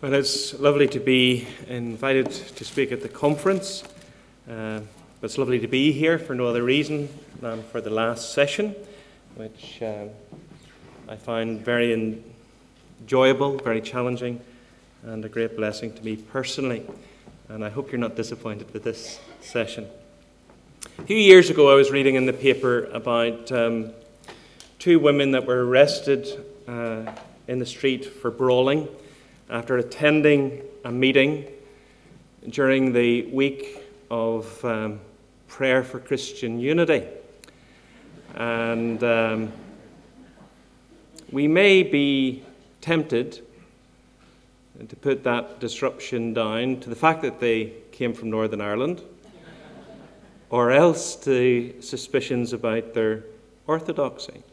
Well, it's lovely to be invited to speak at the conference. It's lovely to be here for no other reason than for the last session, which I find very enjoyable, very challenging, and a great blessing to me personally. And I hope you're not disappointed with this session. A few years ago, I was reading in the paper about two women that were arrested in the street for brawling after attending a meeting during the week of prayer for Christian unity. And we may be tempted to put that disruption down to the fact that they came from Northern Ireland, or else to suspicions about their orthodoxy.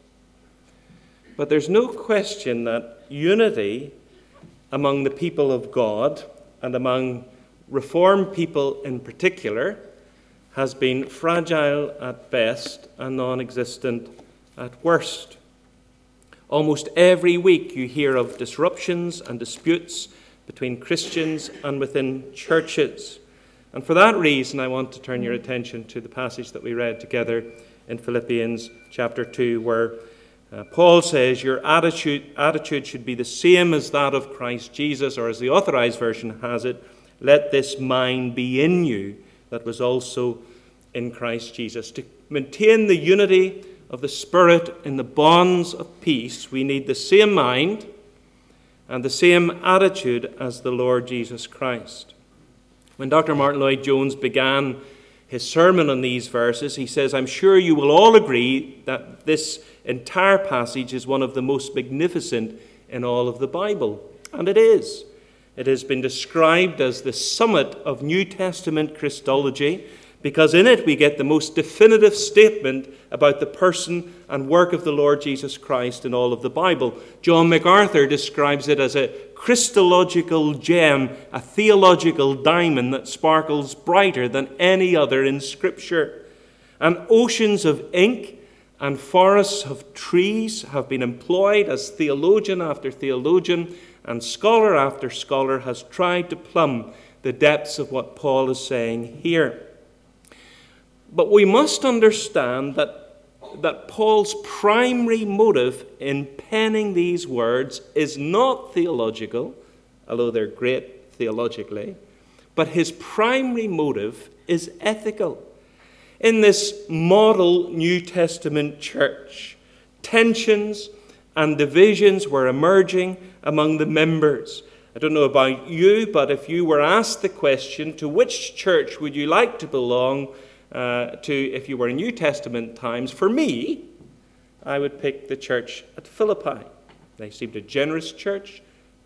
But there's no question that unity among the people of God, and among Reformed people in particular, has been fragile at best and non-existent at worst. Almost every week you hear of disruptions and disputes between Christians and within churches. And for that reason, I want to turn your attention to the passage that we read together in Philippians chapter 2, where Paul says, your attitude should be the same as that of Christ Jesus, or as the Authorized Version has it, let this mind be in you that was also in Christ Jesus. To maintain the unity of the Spirit in the bonds of peace, we need the same mind and the same attitude as the Lord Jesus Christ. When Dr. Martin Lloyd-Jones began his sermon on these verses, he says, I'm sure you will all agree that this entire passage is one of the most magnificent in all of the Bible. And it is. It has been described as the summit of New Testament Christology, because in it we get the most definitive statement about the person and work of the Lord Jesus Christ in all of the Bible. John MacArthur describes it as a Christological gem, a theological diamond that sparkles brighter than any other in Scripture. And oceans of ink and forests of trees have been employed as theologian after theologian and scholar after scholar has tried to plumb the depths of what Paul is saying here. But we must understand that Paul's primary motive in penning these words is not theological, although they're great theologically, but his primary motive is ethical. In this model New Testament church, tensions and divisions were emerging among the members. I don't know about you, but if you were asked the question, to which church would you like to belong to if you were in New Testament times, for me, I would pick the church at Philippi. They seemed a generous church,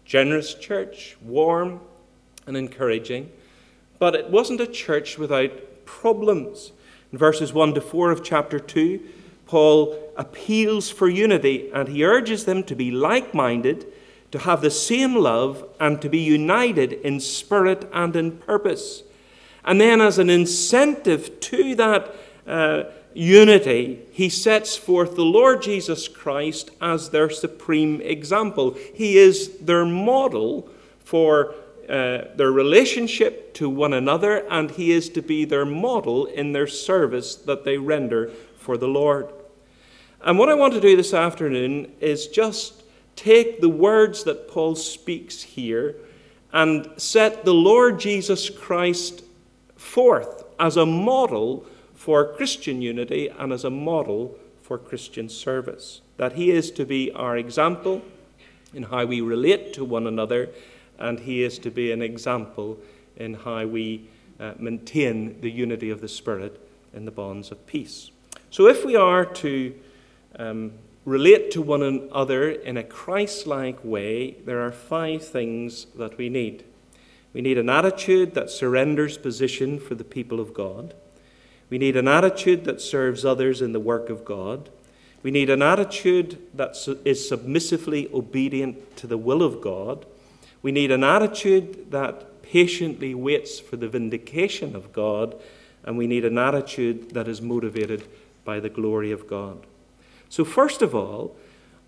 warm and encouraging, but it wasn't a church without problems. In verses 1 to 4 of chapter 2, Paul appeals for unity, and he urges them to be like-minded, to have the same love, and to be united in spirit and in purpose. And then as an incentive to that unity, he sets forth the Lord Jesus Christ as their supreme example. He is their model for their relationship to one another, and he is to be their model in their service that they render for the Lord. And what I want to do this afternoon is just take the words that Paul speaks here and set the Lord Jesus Christ forth as a model for Christian unity and as a model for Christian service. That he is to be our example in how we relate to one another, and he is to be an example in how we maintain the unity of the Spirit in the bonds of peace. So if we are to relate to one another in a Christ-like way, there are 5 things that we need. We need an attitude that surrenders position for the people of God. We need an attitude that serves others in the work of God. We need an attitude that is submissively obedient to the will of God. We need an attitude that patiently waits for the vindication of God. And we need an attitude that is motivated by the glory of God. So first of all,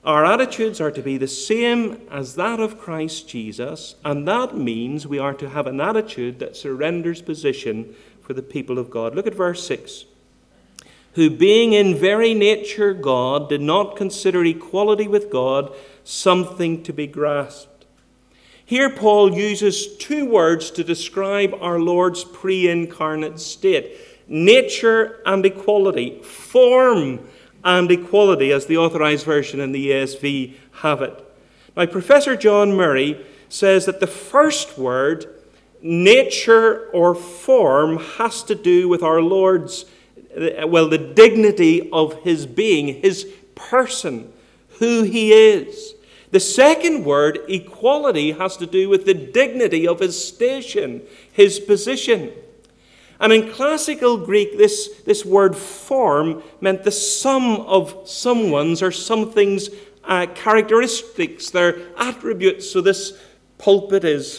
Our attitudes are to be the same as that of Christ Jesus, and that means we are to have an attitude that surrenders position for the people of God. Look at verse 6. Who being in very nature God, did not consider equality with God something to be grasped. Here Paul uses two words to describe our Lord's pre-incarnate state: nature and equality, form and equality, as the Authorized Version and the ESV have it. Now, Professor John Murray says that the first word, nature or form, has to do with our Lord's, the dignity of his being, his person, who he is. The second word, equality, has to do with the dignity of his station, his position. And in classical Greek, this word form meant the sum of someone's or something's characteristics, their attributes. So this pulpit is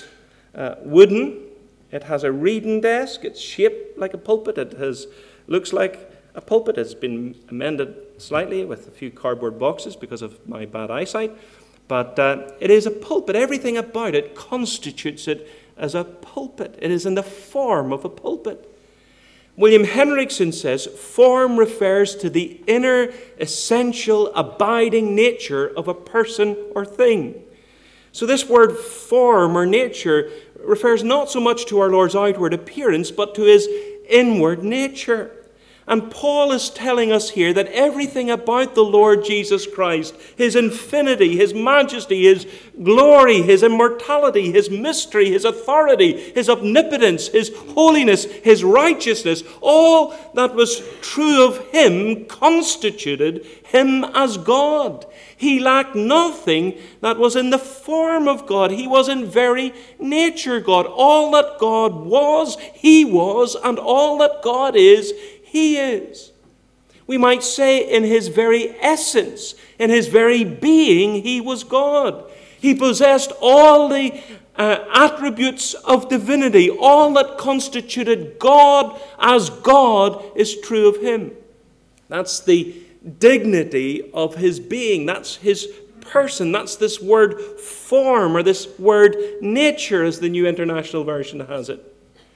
wooden. It has a reading desk. It's shaped like a pulpit. Looks like a pulpit. It's been amended slightly with a few cardboard boxes because of my bad eyesight. But it is a pulpit. Everything about it constitutes it as a pulpit. It is in the form of a pulpit. William Henriksen says, form refers to the inner, essential, abiding nature of a person or thing. So this word form or nature refers not so much to our Lord's outward appearance, but to his inward nature. And Paul is telling us here that everything about the Lord Jesus Christ, his infinity, his majesty, his glory, his immortality, his mystery, his authority, his omnipotence, his holiness, his righteousness, all that was true of him constituted him as God. He lacked nothing that was in the form of God. He was in very nature God. All that God was, he was, and all that God is, he is. We might say in his very essence, in his very being, he was God. He possessed all the attributes of divinity. All that constituted God as God is true of him. That's the dignity of his being. That's his person. That's this word form, or this word nature, as the New International Version has it.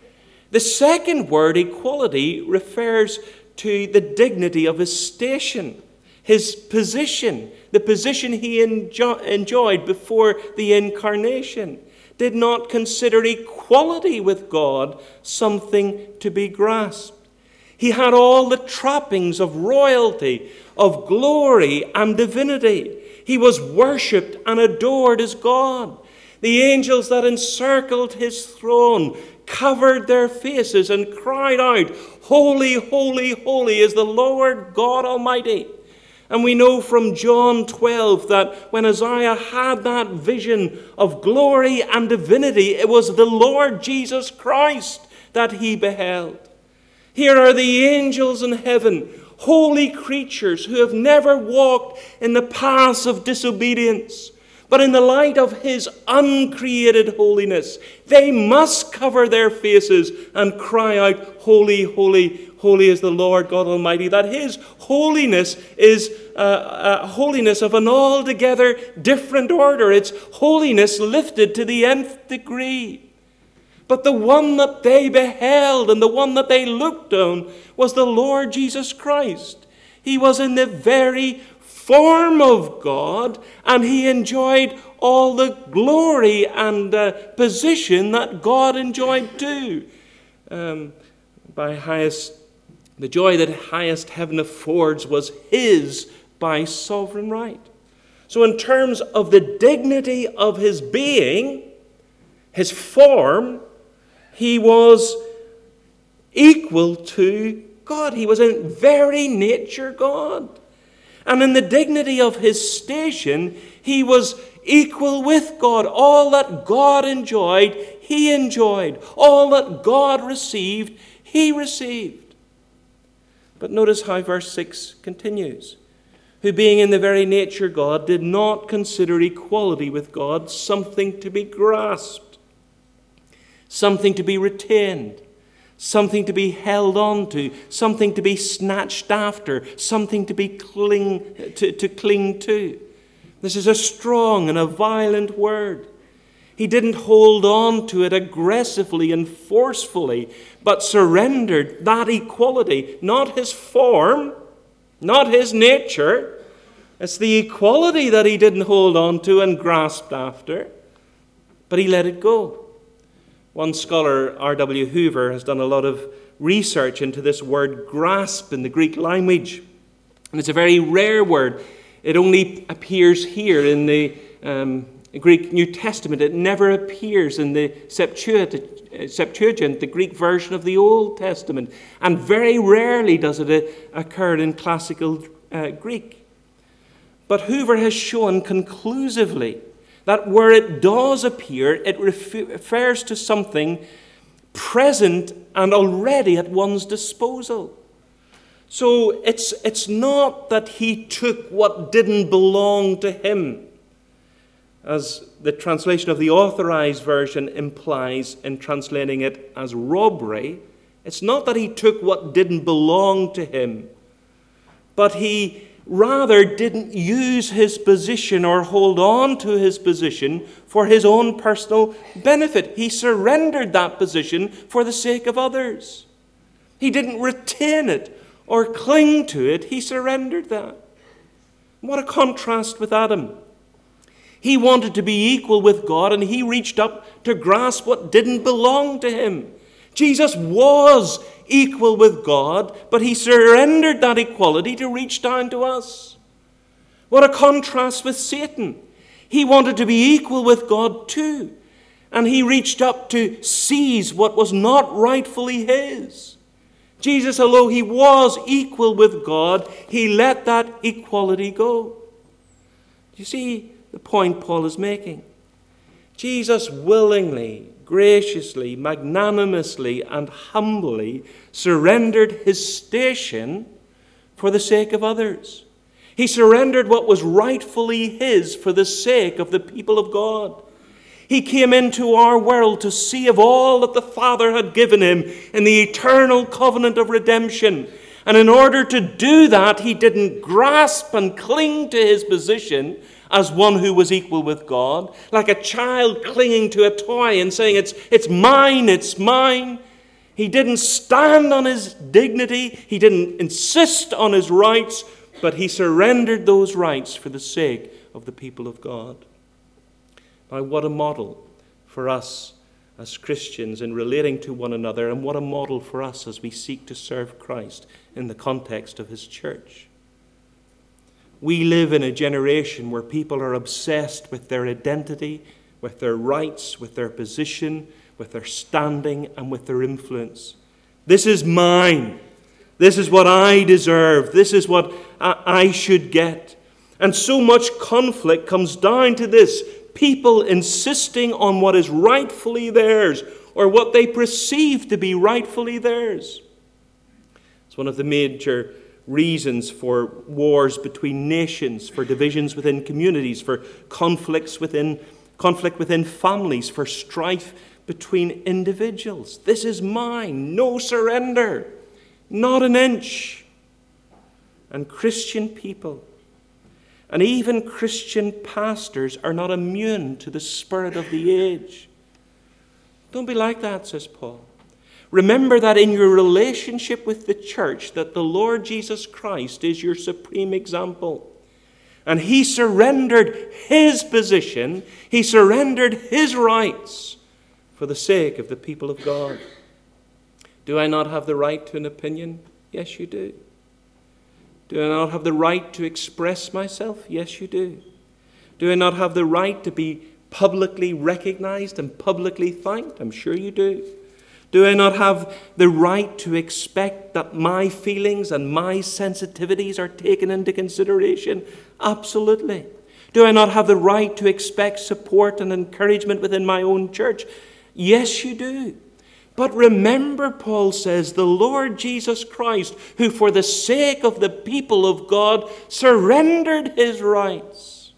The second word, equality, refers to the dignity of his station, his position, the position he enjoyed before the incarnation. Did not consider equality with God something to be grasped. He had all the trappings of royalty, of glory and divinity. He was worshipped and adored as God. The angels that encircled his throne covered their faces and cried out, "Holy, holy, holy is the Lord God Almighty." And we know from John 12 that when Isaiah had that vision of glory and divinity, it was the Lord Jesus Christ that he beheld. Here are the angels in heaven, holy creatures who have never walked in the paths of disobedience. But in the light of his uncreated holiness, they must cover their faces and cry out, "Holy, holy, holy is the Lord God Almighty." That his holiness is holiness of an altogether different order. It's holiness lifted to the nth degree. But the one that they beheld and the one that they looked on was the Lord Jesus Christ. He was in the very form of God, and he enjoyed all the glory and position that God enjoyed too. The joy that highest heaven affords was his by sovereign right. So in terms of the dignity of his being, his form, he was equal to God. He was in very nature God. And in the dignity of his station, he was equal with God. All that God enjoyed, he enjoyed. All that God received, he received. But notice how verse 6 continues. Who being in the very nature God, did not consider equality with God something to be grasped, something to be retained, something to be held on to, something to be snatched after, something to be cling to. This is a strong and a violent word. He didn't hold on to it aggressively and forcefully, but surrendered that equality, not his form, not his nature. It's the equality that he didn't hold on to and grasped after, but he let it go. One scholar, R.W. Hoover, has done a lot of research into this word grasp in the Greek language. And it's a very rare word. It only appears here in the Greek New Testament. It never appears in the Septuagint, the Greek version of the Old Testament. And very rarely does it occur in classical Greek. But Hoover has shown conclusively that where it does appear, it refers to something present and already at one's disposal. So it's not that he took what didn't belong to him, as the translation of the Authorized Version implies in translating it as robbery. It's not that he took what didn't belong to him, but he rather didn't use his position or hold on to his position for his own personal benefit. He surrendered that position for the sake of others. He didn't retain it or cling to it. He surrendered that. What a contrast with Adam. He wanted to be equal with God, and he reached up to grasp what didn't belong to him. Jesus was equal with God, but he surrendered that equality to reach down to us. What a contrast with Satan. He wanted to be equal with God too, and he reached up to seize what was not rightfully his. Jesus, although he was equal with God, he let that equality go. You see the point Paul is making? Jesus willingly, graciously, magnanimously, and humbly surrendered his station for the sake of others. He surrendered what was rightfully his for the sake of the people of God. He came into our world to see of all that the Father had given him in the eternal covenant of redemption. And in order to do that, he didn't grasp and cling to his position as one who was equal with God, like a child clinging to a toy and saying, it's mine, it's mine. He didn't stand on his dignity. He didn't insist on his rights, but he surrendered those rights for the sake of the people of God. Now, what a model for us as Christians in relating to one another, and what a model for us as we seek to serve Christ in the context of his church. We live in a generation where people are obsessed with their identity, with their rights, with their position, with their standing, and with their influence. This is mine. This is what I deserve. This is what I should get. And so much conflict comes down to this: people insisting on what is rightfully theirs, or what they perceive to be rightfully theirs. It's one of the major reasons for wars between nations, for divisions within communities, for conflict within families, for strife between individuals. This is mine. No surrender. Not an inch. And Christian people, and even Christian pastors, are not immune to the spirit of the age. Don't be like that, says Paul. Remember that in your relationship with the church, that the Lord Jesus Christ is your supreme example. And he surrendered his position, he surrendered his rights for the sake of the people of God. Do I not have the right to an opinion? Yes, you do. Do I not have the right to express myself? Yes, you do. Do I not have the right to be publicly recognized and publicly thanked? I'm sure you do. Do I not have the right to expect that my feelings and my sensitivities are taken into consideration? Absolutely. Do I not have the right to expect support and encouragement within my own church? Yes, you do. But remember, Paul says, the Lord Jesus Christ, who for the sake of the people of God surrendered his rights.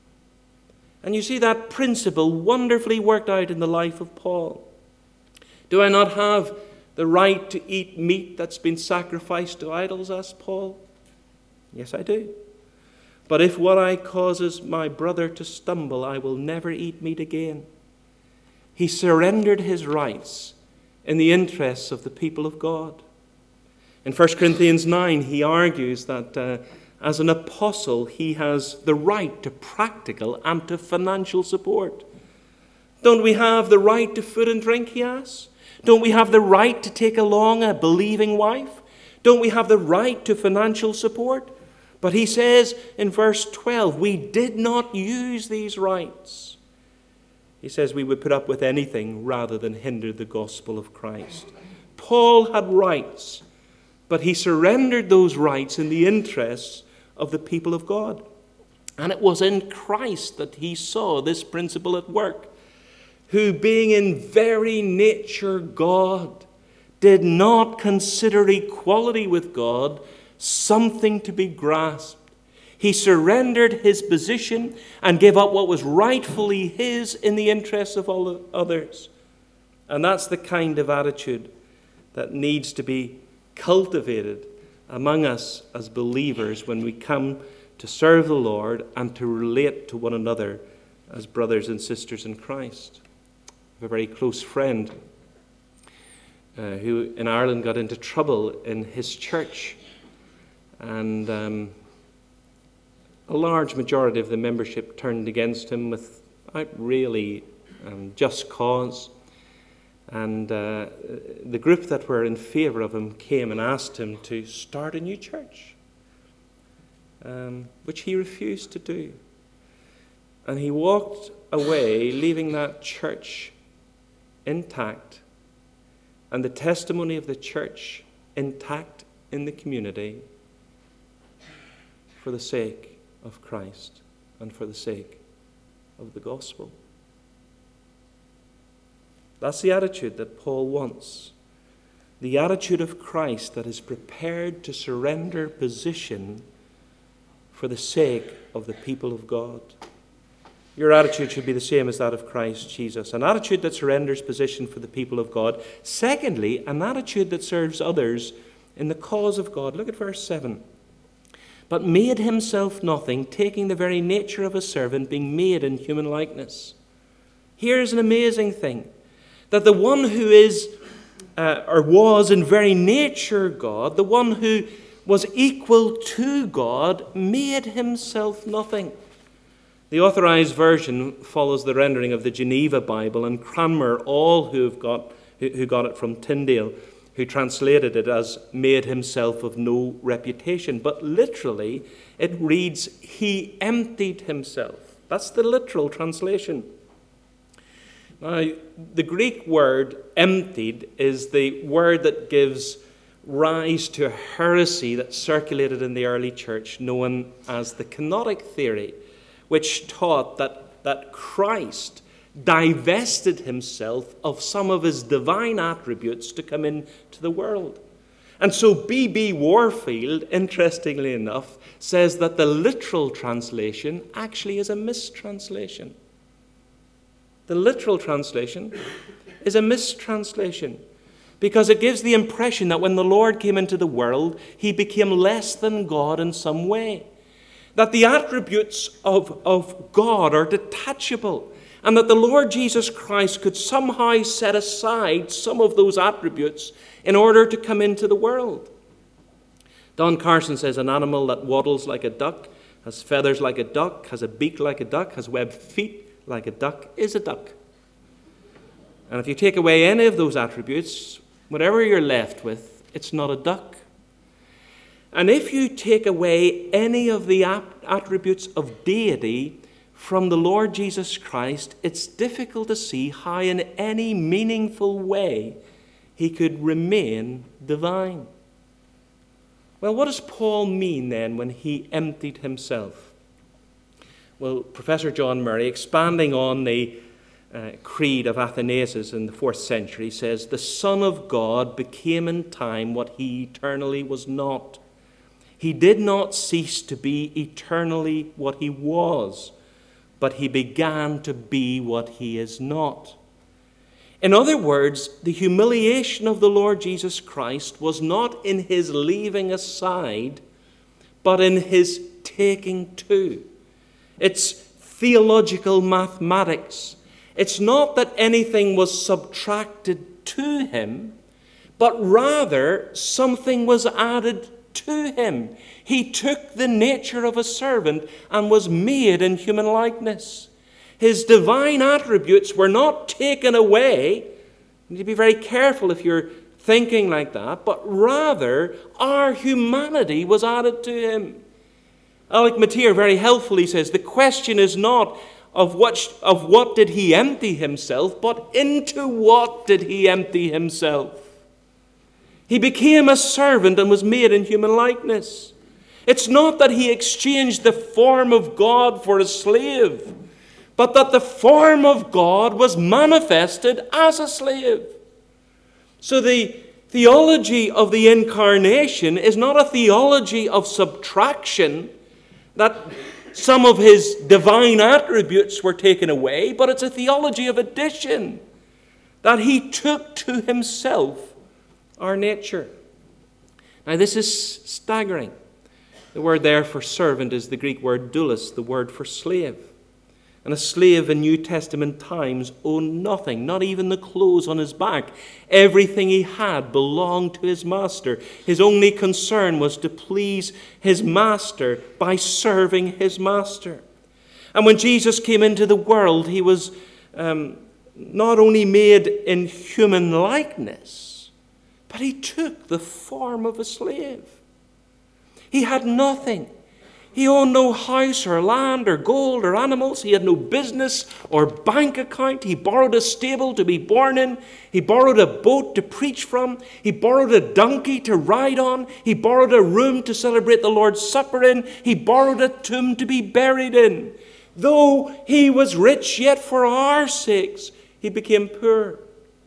And you see that principle wonderfully worked out in the life of Paul. Do I not have the right to eat meat that's been sacrificed to idols, asked Paul? Yes, I do. But if what I causes my brother to stumble, I will never eat meat again. He surrendered his rights in the interests of the people of God. In 1 Corinthians 9, he argues that as an apostle, he has the right to practical and to financial support. Don't we have the right to food and drink, he asks? Don't we have the right to take along a believing wife? Don't we have the right to financial support? But he says in verse 12, we did not use these rights. He says we would put up with anything rather than hinder the gospel of Christ. Paul had rights, but he surrendered those rights in the interests of the people of God. And it was in Christ that he saw this principle at work, who being in very nature God, did not consider equality with God something to be grasped. He surrendered his position and gave up what was rightfully his in the interests of all others. And that's the kind of attitude that needs to be cultivated among us as believers when we come to serve the Lord and to relate to one another as brothers and sisters in Christ. I have a very close friend who in Ireland got into trouble in his church, and a large majority of the membership turned against him without really just cause. And the group that were in favour of him came and asked him to start a new church, which he refused to do. And he walked away, leaving that church intact, and the testimony of the church intact in the community, for the sake of Christ and for the sake of the gospel. That's the attitude that Paul wants. The attitude of Christ that is prepared to surrender position for the sake of the people of God. Your attitude should be the same as that of Christ Jesus. An attitude that surrenders position for the people of God. Secondly, an attitude that serves others in the cause of God. Look at verse 7. But made himself nothing, taking the very nature of a servant, being made in human likeness. Here's an amazing thing. That the one who is, or was in very nature God, the one who was equal to God, made himself nothing. The Authorized Version follows the rendering of the Geneva Bible, and Cranmer, all who got it from Tyndale, who translated it as made himself of no reputation. But literally, it reads, he emptied himself. That's the literal translation. Now, the Greek word emptied is the word that gives rise to a heresy that circulated in the early church known as the kenotic theory, which taught that Christ divested himself of some of his divine attributes to come into the world. And so B.B. Warfield, interestingly enough, says that the literal translation actually is a mistranslation. The literal translation is a mistranslation because it gives the impression that when the Lord came into the world, he became less than God in some way. That the attributes of God are detachable, and that the Lord Jesus Christ could somehow set aside some of those attributes in order to come into the world. Don Carson says an animal that waddles like a duck, has feathers like a duck, has a beak like a duck, has webbed feet like a duck, is a duck. And if you take away any of those attributes, whatever you're left with, it's not a duck. And if you take away any of the attributes of deity from the Lord Jesus Christ, it's difficult to see how in any meaningful way he could remain divine. Well, what does Paul mean then when he emptied himself? Well, Professor John Murray, expanding on the creed of Athanasius in the 4th century, says, the Son of God became in time what he eternally was not. He did not cease to be eternally what he was, but he began to be what he is not. In other words, the humiliation of the Lord Jesus Christ was not in his leaving aside, but in his taking to. It's theological mathematics. It's not that anything was subtracted to him, but rather something was added to him. He took the nature of a servant and was made in human likeness. His divine attributes were not taken away. You need to be very careful if you're thinking like that, but rather our humanity was added to him. Alec Motyer very helpfully says, the question is not of what did he empty himself, but into what did he empty himself? He became a servant and was made in human likeness. It's not that he exchanged the form of God for a slave, but that the form of God was manifested as a slave. So the theology of the incarnation is not a theology of subtraction, that some of his divine attributes were taken away, but it's a theology of addition, that he took to himself our nature. Now this is staggering. The word there for servant is the Greek word doulos, the word for slave. And a slave in New Testament times owned nothing, not even the clothes on his back. Everything he had belonged to his master. His only concern was to please his master by serving his master. And when Jesus came into the world, he was not only made in human likeness, but he took the form of a slave. He had nothing. He owned no house or land or gold or animals. He had no business or bank account. He borrowed a stable to be born in. He borrowed a boat to preach from. He borrowed a donkey to ride on. He borrowed a room to celebrate the Lord's Supper in. He borrowed a tomb to be buried in. Though he was rich, yet for our sakes he became poor.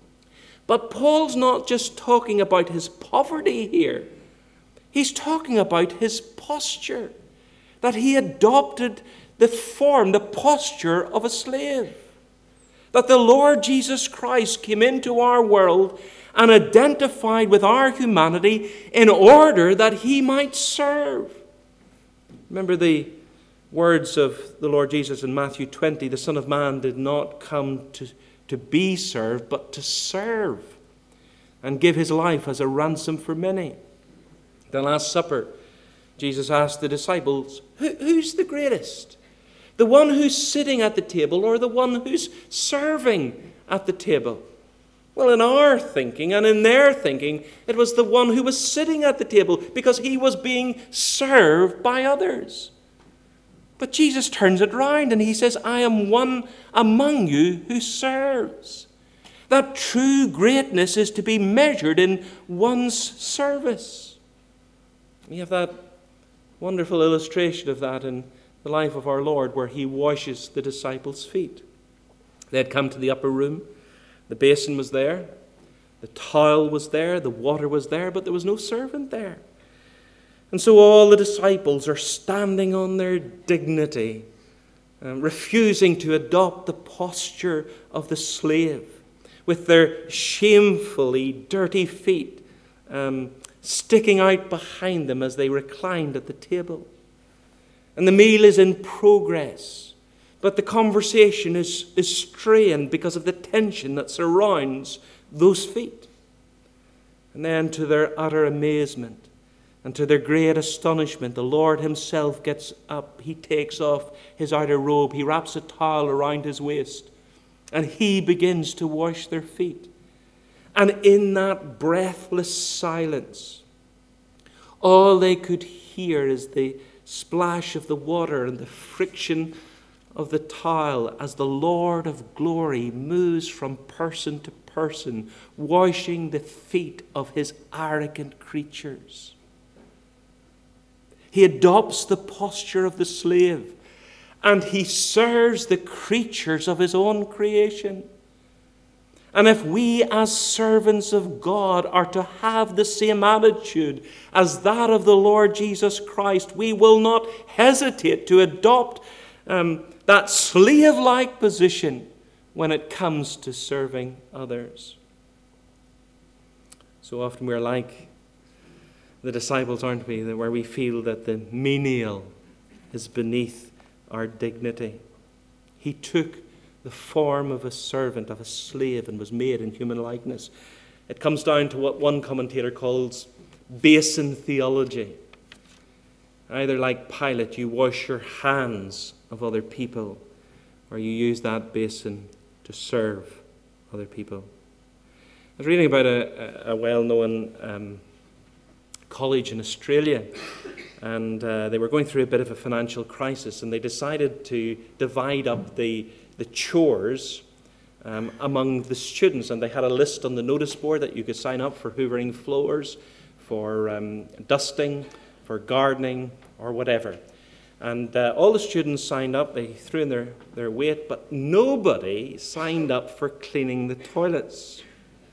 But Paul's not just talking about his poverty here. He's talking about his posture. That he adopted the form, the posture of a slave. That the Lord Jesus Christ came into our world and identified with our humanity in order that he might serve. Remember the words of the Lord Jesus in Matthew 20, the Son of Man did not come to be served, but to serve and give his life as a ransom for many. The Last Supper, Jesus asked the disciples, who's the greatest? The one who's sitting at the table or the one who's serving at the table? Well, in our thinking and in their thinking, it was the one who was sitting at the table because he was being served by others. But Jesus turns it round and he says, I am one among you who serves. That true greatness is to be measured in one's service. We have that wonderful illustration of that in the life of our Lord, where he washes the disciples' feet. They had come to the upper room. The basin was there. The towel was there. The water was there, but there was no servant there. And so all the disciples are standing on their dignity, refusing to adopt the posture of the slave, with their shamefully dirty feet sticking out behind them as they reclined at the table. And the meal is in progress, but the conversation is strained because of the tension that surrounds those feet. And then, to their utter amazement and to their great astonishment, the Lord himself gets up. He takes off his outer robe. He wraps a towel around his waist, and he begins to wash their feet. And in that breathless silence, all they could hear is the splash of the water and the friction of the towel as the Lord of glory moves from person to person, washing the feet of his arrogant creatures. He adopts the posture of the slave, and he serves the creatures of his own creation. And if we as servants of God are to have the same attitude as that of the Lord Jesus Christ, we will not hesitate to adopt that slave-like position when it comes to serving others. So often we're like the disciples, aren't we, where we feel that the menial is beneath our dignity. He took the form of a servant, of a slave, and was made in human likeness. It comes down to what one commentator calls basin theology. Either like Pilate, you wash your hands of other people, or you use that basin to serve other people. I was reading about a well-known college in Australia, and they were going through a bit of a financial crisis, and they decided to divide up the chores among the students. And they had a list on the notice board that you could sign up for hoovering floors, for dusting, for gardening, or whatever. And all the students signed up. They threw in their weight, but nobody signed up for cleaning the toilets.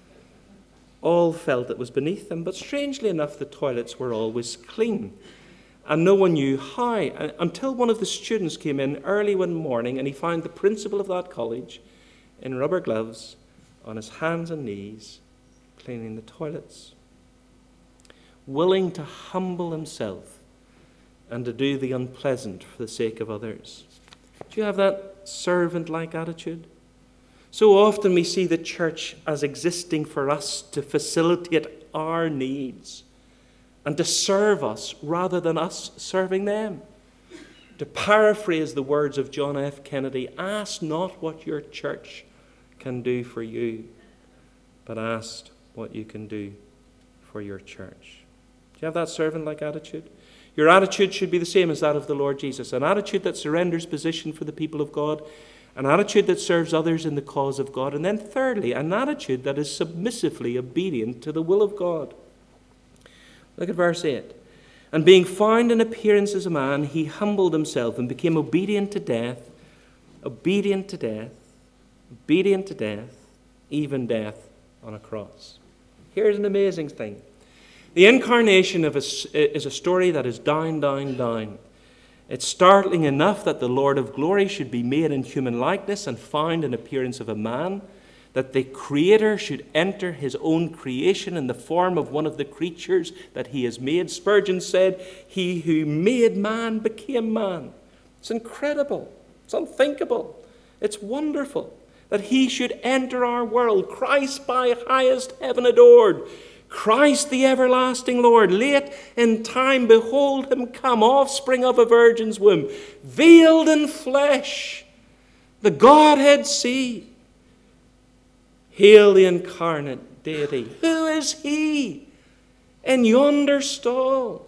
All felt it was beneath them, but strangely enough, the toilets were always clean. And no one knew how, until one of the students came in early one morning and he found the principal of that college in rubber gloves on his hands and knees cleaning the toilets, willing to humble himself and to do the unpleasant for the sake of others. Do you have that servant-like attitude? So often we see the church as existing for us to facilitate our needs and to serve us rather than us serving them. To paraphrase the words of John F. Kennedy, ask not what your church can do for you, but ask what you can do for your church. Do you have that servant-like attitude? Your attitude should be the same as that of the Lord Jesus, an attitude that surrenders position for the people of God, an attitude that serves others in the cause of God, and then thirdly, an attitude that is submissively obedient to the will of God. Look at verse 8. And being found in appearance as a man, he humbled himself and became obedient to death, obedient to death, obedient to death, even death on a cross. Here's an amazing thing. The incarnation is a story that is down, down, down. It's startling enough that the Lord of glory should be made in human likeness and found in appearance of a man, that the Creator should enter his own creation in the form of one of the creatures that he has made. Spurgeon said, "He who made man became man." It's incredible. It's unthinkable. It's wonderful that he should enter our world. Christ by highest heaven adored. Christ the everlasting Lord, late in time, behold him come, offspring of a virgin's womb, veiled in flesh, the Godhead see. Hail the incarnate deity. Who is he in yonder stall,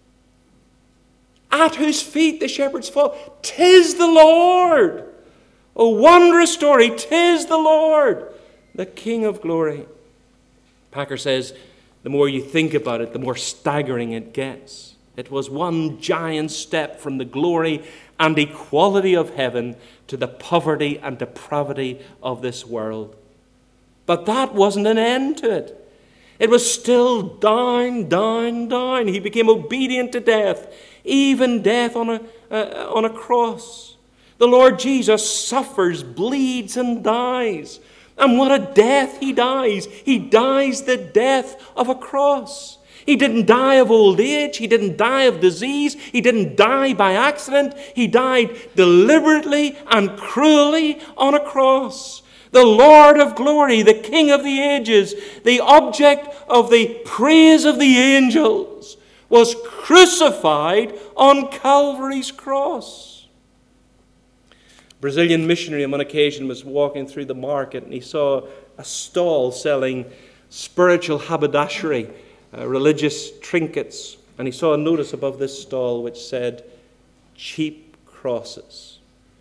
at whose feet the shepherds fall? 'Tis the Lord. A wondrous story. 'Tis the Lord, the King of glory. Packer says, the more you think about it, the more staggering it gets. It was one giant step from the glory and equality of heaven to the poverty and depravity of this world. But that wasn't an end to it. It was still down, down, down. He became obedient to death, even death on a cross. The Lord Jesus suffers, bleeds, and dies. And what a death he dies. He dies the death of a cross. He didn't die of old age. He didn't die of disease. He didn't die by accident. He died deliberately and cruelly on a cross. The Lord of glory, the King of the ages, the object of the praise of the angels, was crucified on Calvary's cross. Brazilian missionary on one occasion was walking through the market and he saw a stall selling spiritual haberdashery, religious trinkets, and he saw a notice above this stall which said, "Cheap crosses."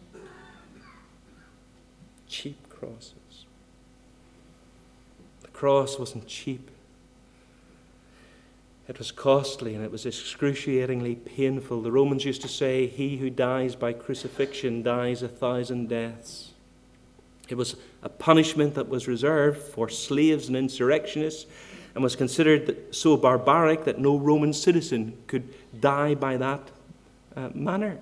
Cheap crosses. The cross wasn't cheap. It was costly and it was excruciatingly painful. The Romans used to say, "He who dies by crucifixion dies 1,000 deaths." It was a punishment that was reserved for slaves and insurrectionists and was considered so barbaric that no Roman citizen could die by that manner.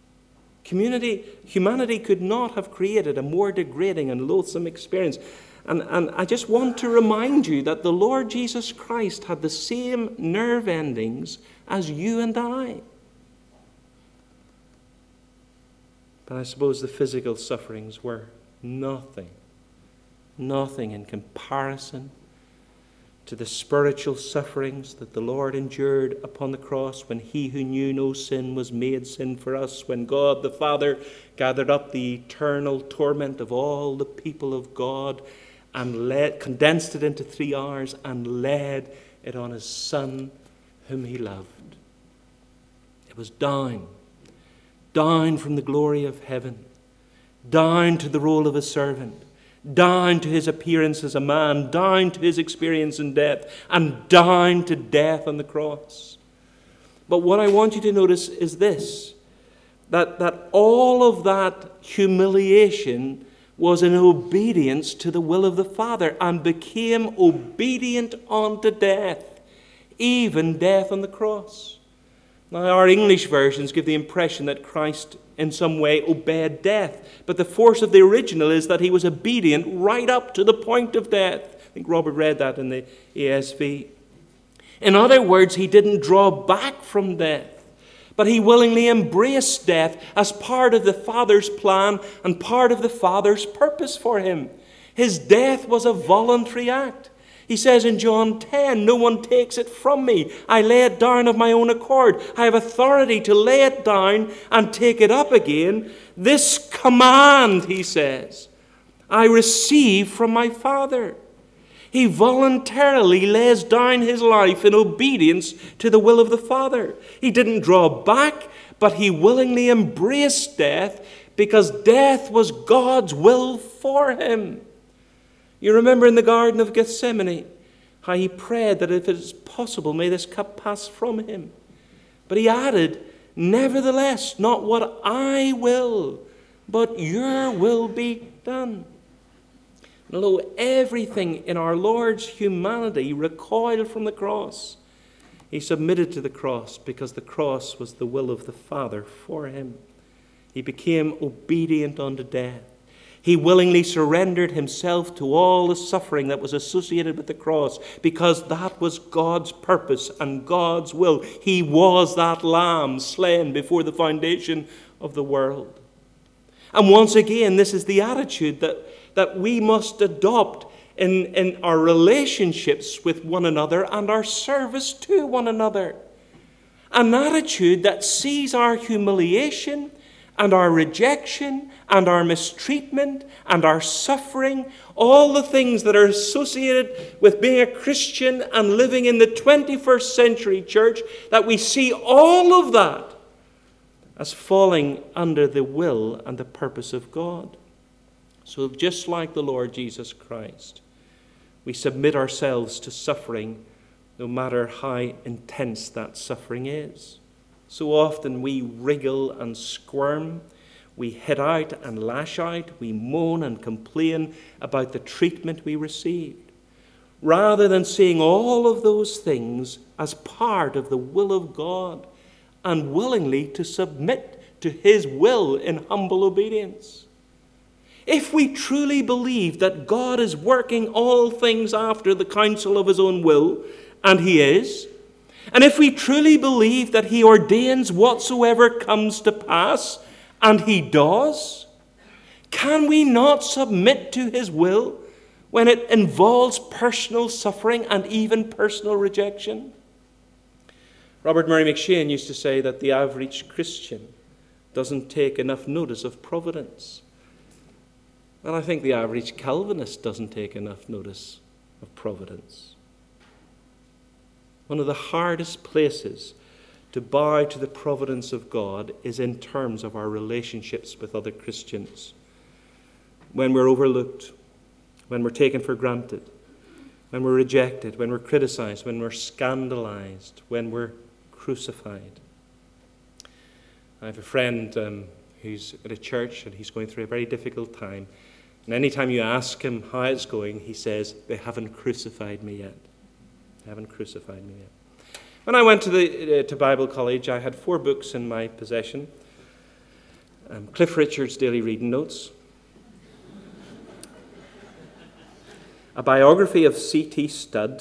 Humanity could not have created a more degrading and loathsome experience. And I just want to remind you that the Lord Jesus Christ had the same nerve endings as you and I. But I suppose the physical sufferings were nothing in comparison to the spiritual sufferings that the Lord endured upon the cross when he who knew no sin was made sin for us, when God the Father gathered up the eternal torment of all the people of God and condensed it into 3 hours and laid it on his Son whom he loved. It was down from the glory of heaven, down to the role of a servant, down to his appearance as a man, down to his experience in death, and down to death on the cross. But what I want you to notice is this, that all of that humiliation was in obedience to the will of the Father and became obedient unto death, even death on the cross. Now, our English versions give the impression that Christ in some way obeyed death. But the force of the original is that he was obedient right up to the point of death. I think Robert read that in the ESV. In other words, he didn't draw back from death, but he willingly embraced death as part of the Father's plan and part of the Father's purpose for him. His death was a voluntary act. He says in John 10, no one takes it from me. I lay it down of my own accord. I have authority to lay it down and take it up again. This command, he says, I receive from my Father. He voluntarily lays down his life in obedience to the will of the Father. He didn't draw back, but he willingly embraced death because death was God's will for him. You remember in the Garden of Gethsemane how he prayed that if it is possible, may this cup pass from him. But he added, nevertheless, not what I will, but your will be done. And although everything in our Lord's humanity recoiled from the cross, he submitted to the cross because the cross was the will of the Father for him. He became obedient unto death. He willingly surrendered himself to all the suffering that was associated with the cross because that was God's purpose and God's will. He was that lamb slain before the foundation of the world. And once again, this is the attitude that we must adopt in our relationships with one another and our service to one another. An attitude that sees our humiliation and our rejection and our mistreatment and our suffering, all the things that are associated with being a Christian and living in the 21st century church, that we see all of that as falling under the will and the purpose of God. So just like the Lord Jesus Christ, we submit ourselves to suffering no matter how intense that suffering is. So often we wriggle and squirm, we hit out and lash out, we moan and complain about the treatment we received, rather than seeing all of those things as part of the will of God and willingly to submit to his will in humble obedience. If we truly believe that God is working all things after the counsel of his own will, and he is, and if we truly believe that he ordains whatsoever comes to pass, and he does, can we not submit to his will when it involves personal suffering and even personal rejection? Robert Murray McCheyne used to say that the average Christian doesn't take enough notice of providence. Well, I think the average Calvinist doesn't take enough notice of providence. One of the hardest places to bow to the providence of God is in terms of our relationships with other Christians. When we're overlooked, when we're taken for granted, when we're rejected, when we're criticized, when we're scandalized, when we're crucified. I have a friend who's at a church and he's going through a very difficult time. And anytime you ask him how it's going, he says, they haven't crucified me yet. They haven't crucified me yet. When I went to Bible college, I had 4 books in my possession. Cliff Richard's Daily Reading Notes, a biography of C.T. Studd,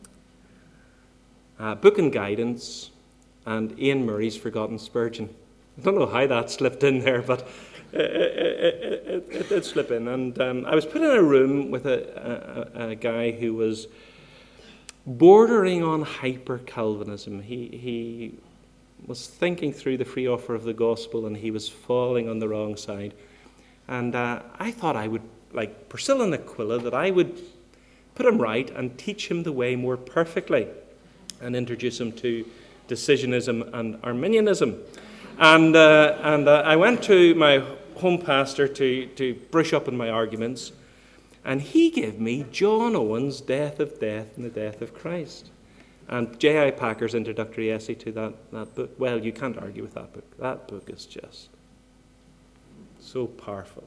a book and guidance, and Ian Murray's Forgotten Spurgeon. I don't know how that slipped in there, but It did slip in. And I was put in a room with a guy who was bordering on hyper-Calvinism. He was thinking through the free offer of the gospel, and he was falling on the wrong side. And I thought I would, like Priscilla and Aquila, that I would put him right and teach him the way more perfectly and introduce him to decisionism and Arminianism. And I went to my home pastor to brush up on my arguments, and he gave me John Owen's Death of Death and the Death of Christ, and J.I. Packer's introductory essay to that book. Well, you can't argue with that book. That book is just so powerful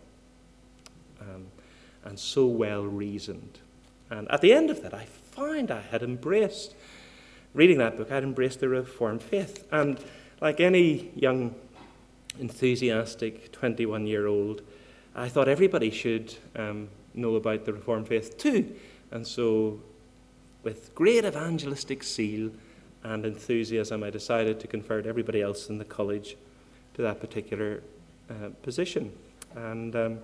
and so well reasoned. And at the end of that, I found I had embraced, reading that book, I had embraced the Reformed faith. And like any young, enthusiastic 21-year-old, I thought everybody should know about the Reformed faith too. And so, with great evangelistic zeal and enthusiasm, I decided to convert everybody else in the college to that particular position. And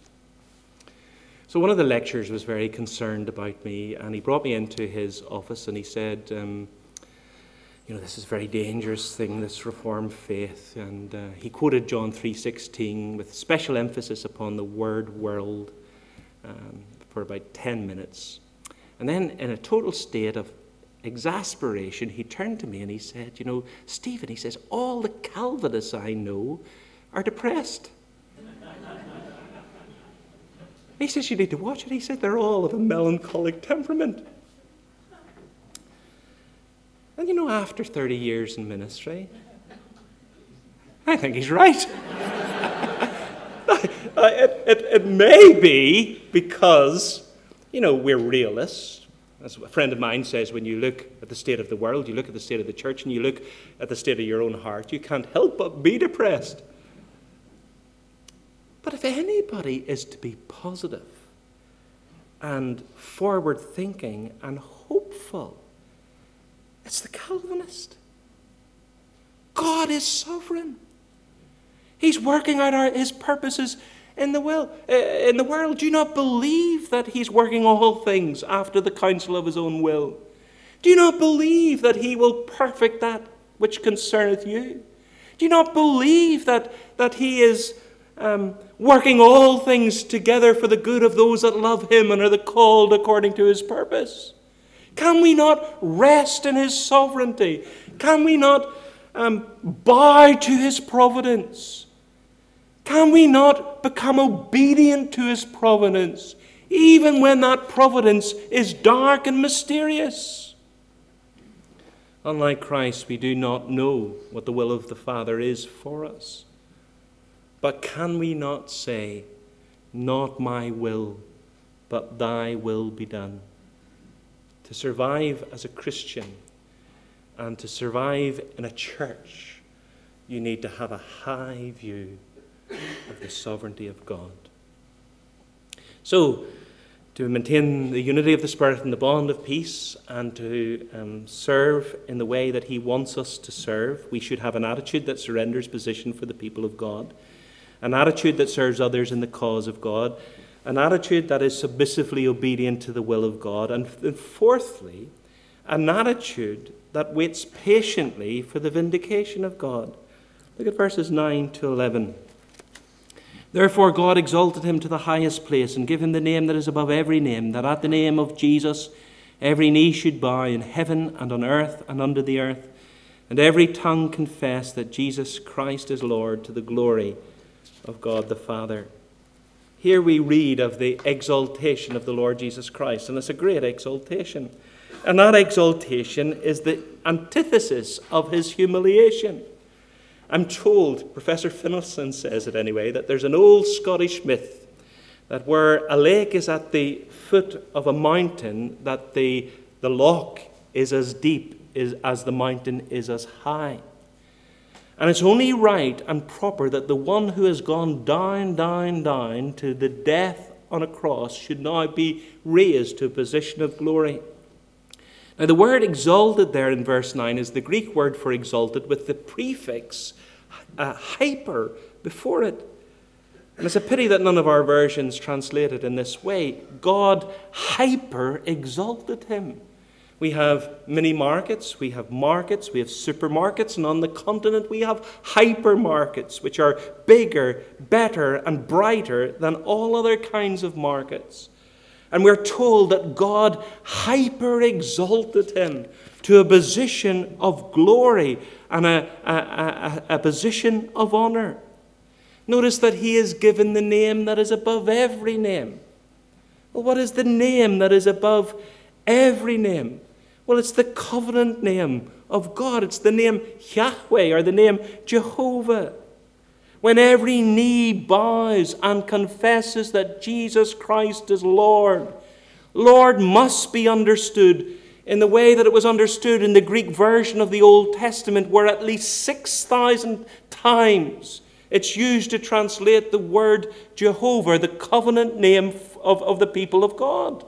so one of the lecturers was very concerned about me, and he brought me into his office and he said, this is a very dangerous thing, this Reformed faith. And he quoted John 3:16 with special emphasis upon the word world for about 10 minutes. And then in a total state of exasperation, he turned to me and he said, Stephen, he says, all the Calvinists I know are depressed. He says, you need to watch it. He said, they're all of a melancholic temperament. And after 30 years in ministry, I think he's right. It may be because, we're realists. As a friend of mine says, when you look at the state of the world, you look at the state of the church, and you look at the state of your own heart, you can't help but be depressed. But if anybody is to be positive and forward-thinking and hopeful, it's the Calvinist. God is sovereign. He's working out his purposes in the world. Do you not believe that he's working all things after the counsel of his own will? Do you not believe that he will perfect that which concerneth you? Do you not believe that he is working all things together for the good of those that love him and are the called according to his purpose? Can we not rest in his sovereignty? Can we not bow to his providence? Can we not become obedient to his providence, even when that providence is dark and mysterious? Unlike Christ, we do not know what the will of the Father is for us. But can we not say, not my will, but thy will be done? To survive as a Christian and to survive in a church, you need to have a high view of the sovereignty of God. So, to maintain the unity of the Spirit and the bond of peace, and to serve in the way that he wants us to serve, we should have an attitude that surrenders position for the people of God, an attitude that serves others in the cause of God, an attitude that is submissively obedient to the will of God, and fourthly, an attitude that waits patiently for the vindication of God. Look at verses 9 to 11. Therefore God exalted him to the highest place and gave him the name that is above every name, that at the name of Jesus every knee should bow in heaven and on earth and under the earth, and every tongue confess that Jesus Christ is Lord, to the glory of God the Father. Here we read of the exaltation of the Lord Jesus Christ, and it's a great exaltation. And that exaltation is the antithesis of his humiliation. I'm told, Professor Finlayson says it anyway, that there's an old Scottish myth that where a lake is at the foot of a mountain, that the loch is as deep as the mountain is as high. And it's only right and proper that the one who has gone down, down, down to the death on a cross should now be raised to a position of glory. Now, the word exalted there in verse 9 is the Greek word for exalted with the prefix hyper before it. And it's a pity that none of our versions translate it in this way. God hyper-exalted him. We have mini markets, we have supermarkets, and on the continent we have hypermarkets, which are bigger, better, and brighter than all other kinds of markets. And we're told that God hyper-exalted him to a position of glory and a position of honor. Notice that he is given the name that is above every name. Well, what is the name that is above every name? Well, it's the covenant name of God. It's the name Yahweh, or the name Jehovah. When every knee bows and confesses that Jesus Christ is Lord, Lord must be understood in the way that it was understood in the Greek version of the Old Testament, where at least 6,000 times it's used to translate the word Jehovah, the covenant name of the people of God.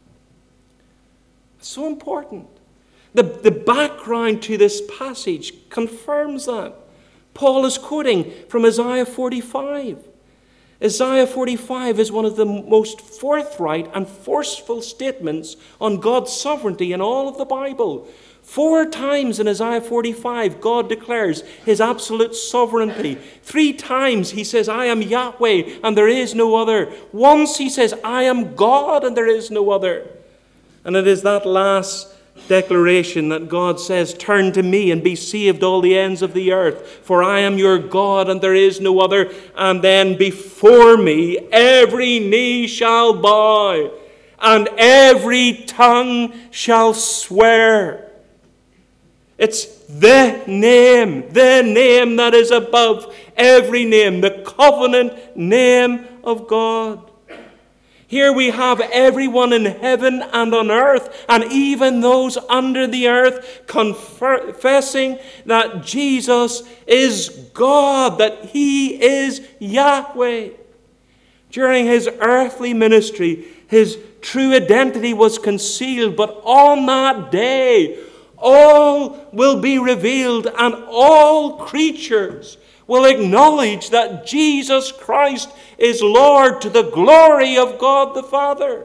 So important. The background to this passage confirms that. Paul is quoting from Isaiah 45. Isaiah 45 is one of the most forthright and forceful statements on God's sovereignty in all of the Bible. 4 times in Isaiah 45, God declares his absolute sovereignty. 3 times he says, I am Yahweh and there is no other. Once he says, I am God and there is no other. And it is that last declaration that God says, turn to me and be saved all the ends of the earth, for I am your God and there is no other. And then before me every knee shall bow and every tongue shall swear. It's the name that is above every name, the covenant name of God. Here we have everyone in heaven and on earth, and even those under the earth, confessing that Jesus is God, that he is Yahweh. During his earthly ministry, his true identity was concealed, but on that day, all will be revealed, and all creatures will acknowledge that Jesus Christ is Lord, to the glory of God the Father.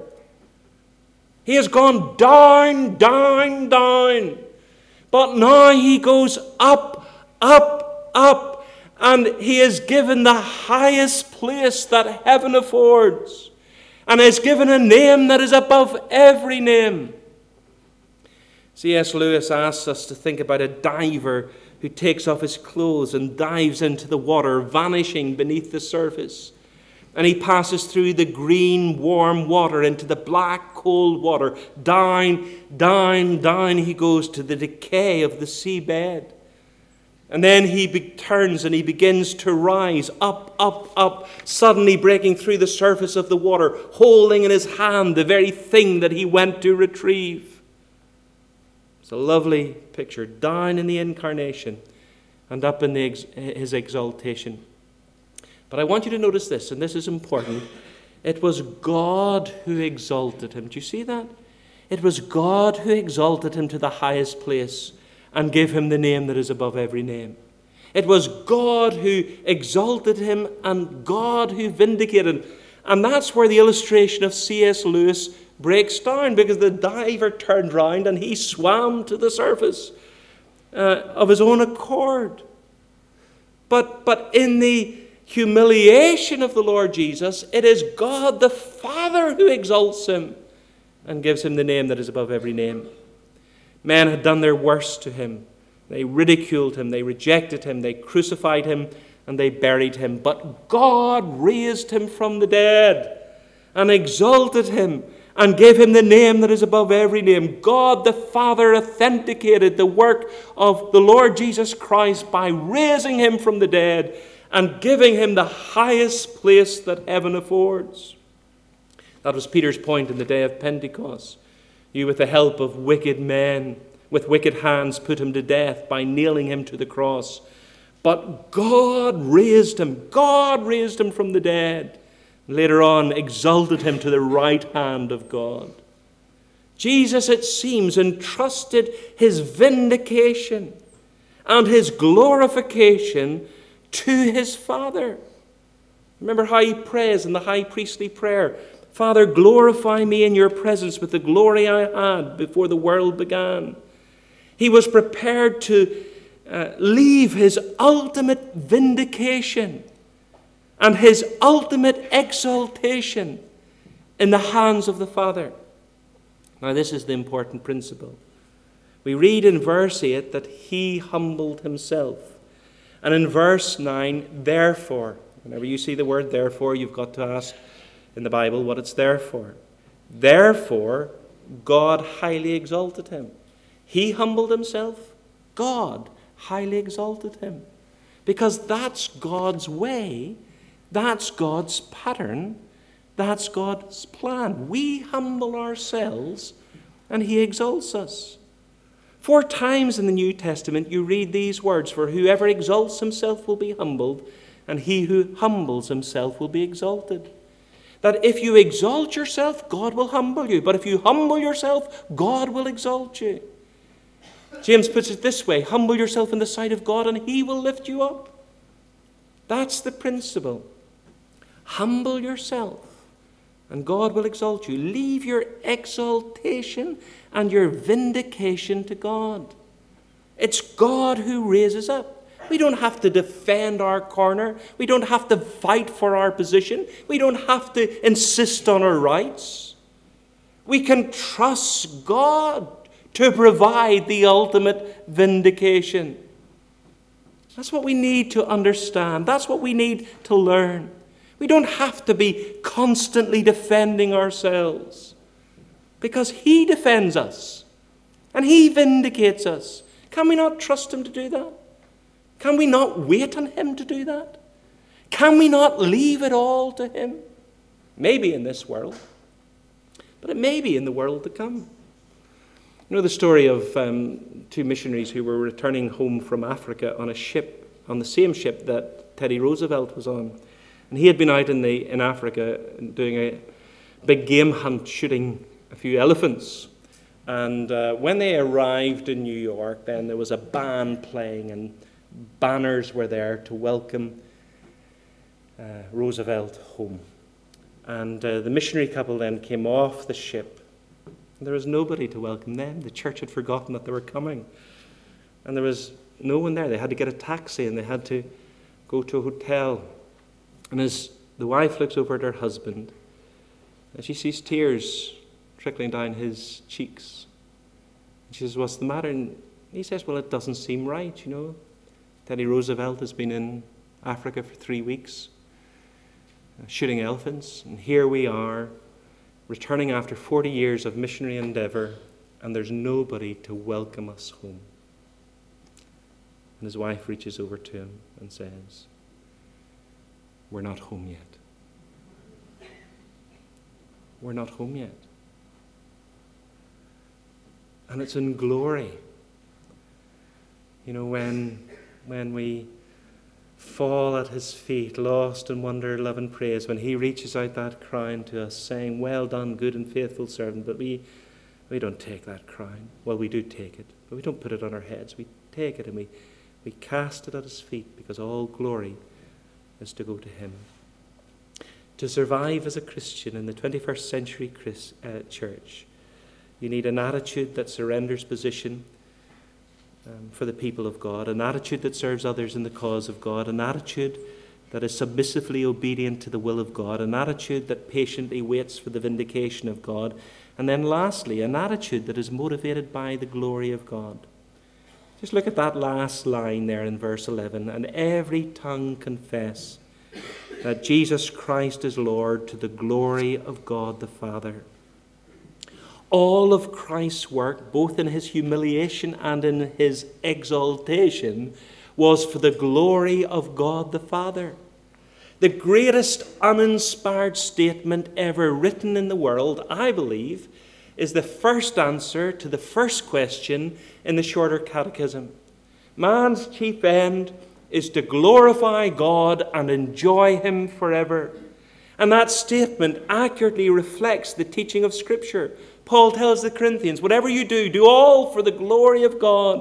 He has gone down, down, down. But now he goes up, up, up. And he is given the highest place that heaven affords. And is given a name that is above every name. C.S. Lewis asks us to think about a diver who takes off his clothes and dives into the water, vanishing beneath the surface. And he passes through the green, warm water into the black, cold water. Down, down, down he goes to the decay of the seabed. And then he turns and he begins to rise, up, up, up, suddenly breaking through the surface of the water, holding in his hand the very thing that he went to retrieve. It's a lovely picture, down in the incarnation and up in his exaltation. But I want you to notice this, and this is important. It was God who exalted him. Do you see that? It was God who exalted him to the highest place and gave him the name that is above every name. It was God who exalted him and God who vindicated him. And that's where the illustration of C.S. Lewis breaks down, because the diver turned round and he swam to the surface of his own accord. But in the humiliation of the Lord Jesus, it is God the Father who exalts him and gives him the name that is above every name. Men had done their worst to him. They ridiculed him, they rejected him, they crucified him, and they buried him. But God raised him from the dead and exalted him and gave him the name that is above every name. God the Father authenticated the work of the Lord Jesus Christ by raising him from the dead and giving him the highest place that heaven affords. That was Peter's point in the day of Pentecost. You, with the help of wicked men, with wicked hands, put him to death by nailing him to the cross. But God raised him. God raised him from the dead. Later on, exalted him to the right hand of God. Jesus, it seems, entrusted his vindication and his glorification to his Father. Remember how he prays in the high priestly prayer. Father, glorify me in your presence with the glory I had before the world began. He was prepared to leave his ultimate vindication and his ultimate exaltation in the hands of the Father. Now, this is the important principle. We read in verse 8 that he humbled himself. And in verse 9, therefore, whenever you see the word therefore, you've got to ask in the Bible what it's there for. Therefore, God highly exalted him. He humbled himself. God highly exalted him. Because that's God's way. That's God's pattern. That's God's plan. We humble ourselves and he exalts us. 4 times in the New Testament you read these words, for whoever exalts himself will be humbled, and he who humbles himself will be exalted. That if you exalt yourself, God will humble you. But if you humble yourself, God will exalt you. James puts it this way, humble yourself in the sight of God and he will lift you up. That's the principle. Humble yourself and God will exalt you. Leave your exaltation and your vindication to God. It's God who raises up. We don't have to defend our corner. We don't have to fight for our position. We don't have to insist on our rights. We can trust God to provide the ultimate vindication. That's what we need to understand. That's what we need to learn. We don't have to be constantly defending ourselves because he defends us and he vindicates us. Can we not trust him to do that? Can we not wait on him to do that? Can we not leave it all to him? Maybe in this world, but it may be in the world to come. You know the story of 2 missionaries who were returning home from Africa on a ship, on the same ship that Teddy Roosevelt was on. And he had been out in Africa doing a big game hunt, shooting a few elephants. And when they arrived in New York, then there was a band playing and banners were there to welcome Roosevelt home. And the missionary couple then came off the ship. And there was nobody to welcome them. The church had forgotten that they were coming. And there was no one there. They had to get a taxi and they had to go to a hotel. And as the wife looks over at her husband, and she sees tears trickling down his cheeks. And she says, what's the matter? And he says, well, it doesn't seem right, you know. Teddy Roosevelt has been in Africa for 3 weeks, shooting elephants. And here we are, returning after 40 years of missionary endeavor, and there's nobody to welcome us home. And his wife reaches over to him and says, we're not home yet. We're not home yet. And it's in glory. You know, when we fall at his feet, lost in wonder, love, and praise, when he reaches out that crown to us, saying, well done, good and faithful servant, but we don't take that crown. Well, we do take it, but we don't put it on our heads. We take it and we cast it at his feet, because all glory is to go to him. To survive as a Christian in the 21st century church, you need an attitude that surrenders position for the people of God, an attitude that serves others in the cause of God, an attitude that is submissively obedient to the will of God, an attitude that patiently waits for the vindication of God, and then lastly, an attitude that is motivated by the glory of God. Just look at that last line there in verse 11. And every tongue confess that Jesus Christ is Lord, to the glory of God the Father. All of Christ's work, both in his humiliation and in his exaltation, was for the glory of God the Father. The greatest uninspired statement ever written in the world, I believe, is the first answer to the first question in the Shorter Catechism. Man's chief end is to glorify God and enjoy him forever. And that statement accurately reflects the teaching of Scripture. Paul tells the Corinthians, whatever you do, do all for the glory of God.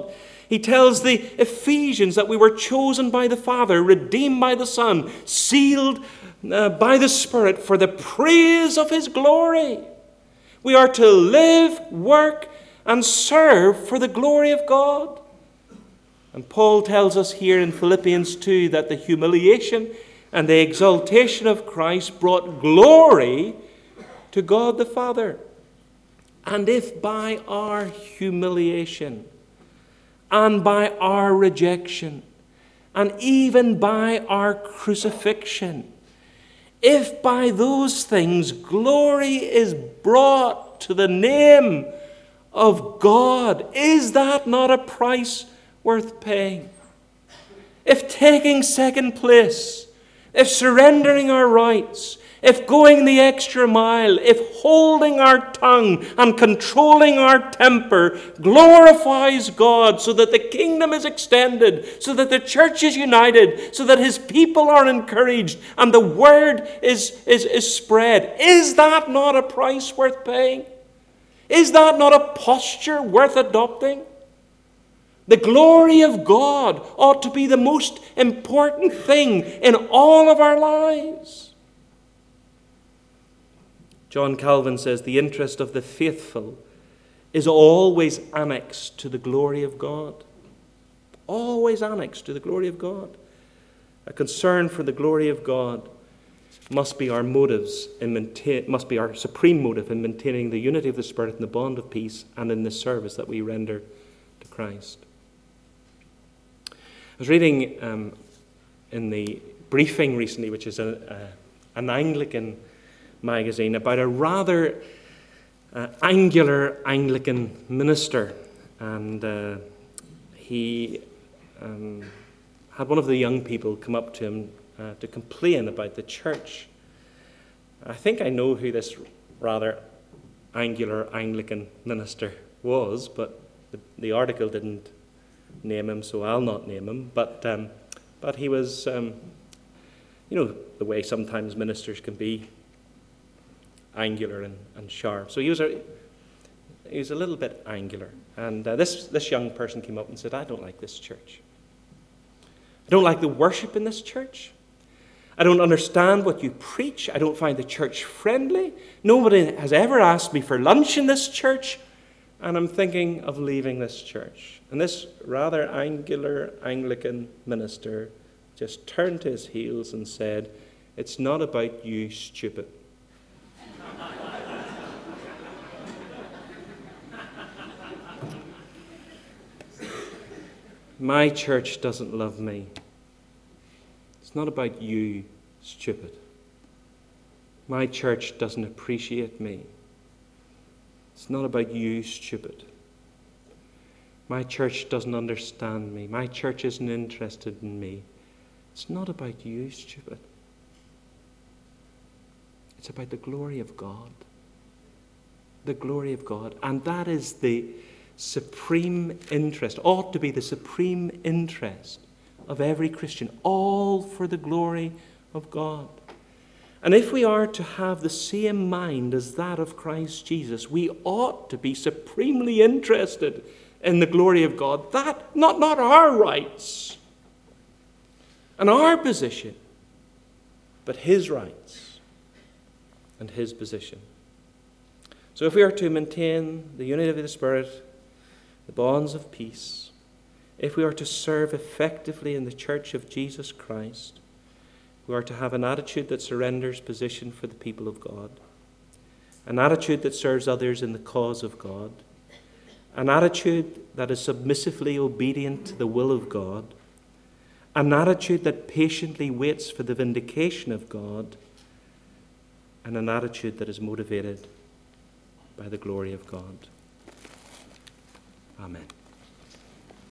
He tells the Ephesians that we were chosen by the Father, redeemed by the Son, sealed by the Spirit for the praise of his glory. We are to live, work, and serve for the glory of God. And Paul tells us here in Philippians 2 that the humiliation and the exaltation of Christ brought glory to God the Father. And if by our humiliation and by our rejection and even by our crucifixion, if by those things glory is brought to the name of God, is that not a price worth paying? If taking second place, if surrendering our rights, if going the extra mile, if holding our tongue and controlling our temper glorifies God so that the kingdom is extended, so that the church is united, so that his people are encouraged and the word is spread, is that not a price worth paying? Is that not a posture worth adopting? The glory of God ought to be the most important thing in all of our lives. John Calvin says the interest of the faithful is always annexed to the glory of God. Always annexed to the glory of God. A concern for the glory of God must be our motives must be our supreme motive in maintaining the unity of the Spirit and the bond of peace and in the service that we render to Christ. I was reading in the Briefing recently, which is an Anglican magazine, about a rather angular Anglican minister, and he had one of the young people come up to him to complain about the church. I think I know who this rather angular Anglican minister was, but the article didn't name him, so I'll not name him. But he was, the way sometimes ministers can be, angular and sharp. So he was a little bit angular. And this young person came up and said, I don't like this church. I don't like the worship in this church. I don't understand what you preach. I don't find the church friendly. Nobody has ever asked me for lunch in this church. And I'm thinking of leaving this church. And this rather angular Anglican minister just turned to his heels and said, it's not about you, stupid. My church doesn't love me. It's not about you, stupid. My church doesn't appreciate me. It's not about you, stupid. My church doesn't understand me. My church isn't interested in me. It's not about you, stupid. It's about the glory of God. The glory of God. And that is the supreme interest, ought to be the supreme interest of every Christian, all for the glory of God. And if we are to have the same mind as that of Christ Jesus, we ought to be supremely interested in the glory of God. That, not our rights and our position, but his rights and his position. So if we are to maintain the unity of the Spirit, the bonds of peace, if we are to serve effectively in the church of Jesus Christ, we are to have an attitude that surrenders position for the people of God, an attitude that serves others in the cause of God, an attitude that is submissively obedient to the will of God, an attitude that patiently waits for the vindication of God, and an attitude that is motivated by the glory of God. Amen.